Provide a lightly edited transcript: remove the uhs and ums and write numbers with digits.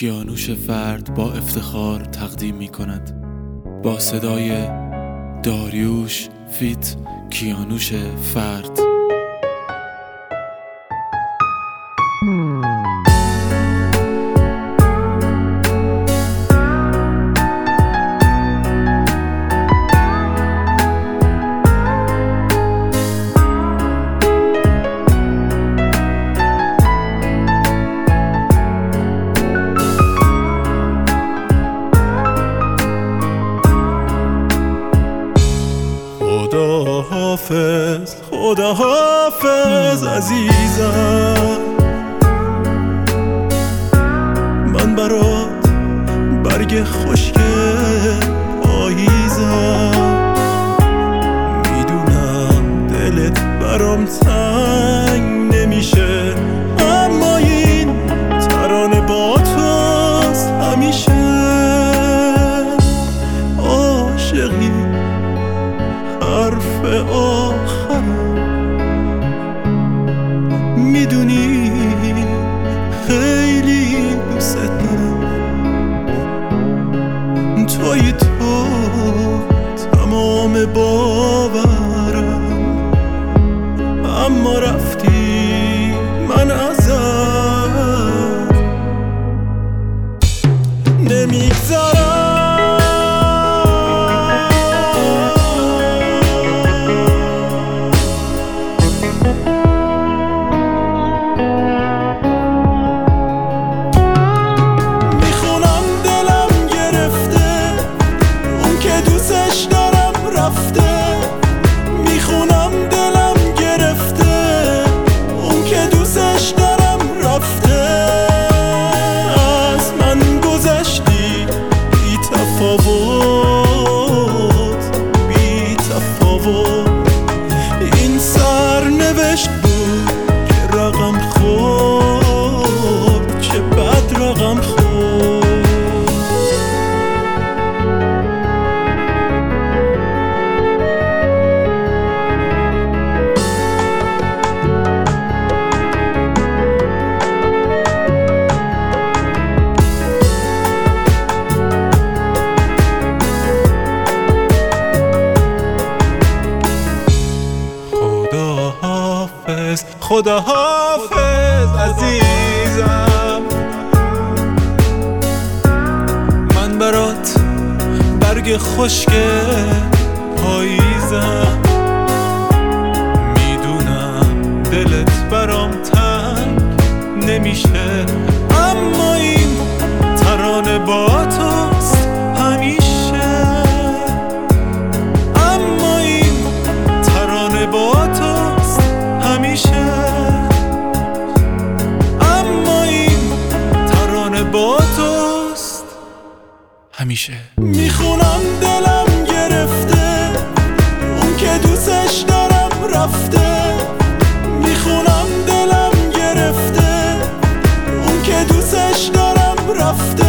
کیانوش فرد با افتخار تقدیم می کند با صدای داریوش فیت کیانوش فرد. خدا حافظ عزیزم، من برات برگ خشک پاییزم. میدونم دلت برام تنگ نمیشه، اما این ترانه با توست همیشه. عاشقی حرف آخرم، میدونی خیلی دوست دارم. توی تو تمام باورم، اما رفتی من ازت نمیگذرم. این سرنوشت بود که رقم خورد، چه بد رقم خورد. خدا حافظ عزیزم، من برات برگ خشک پاییزم. میدونم دلت برام تنگ نمیشه، اما این ترانه با توست همیشه. اما این ترانه با توست همیشه. اما این ترانه با توست همیشه. میخونم دلم گرفته، اون که دوستش دارم رفته. میخونم دلم گرفته، اون که دوستش دارم رفته.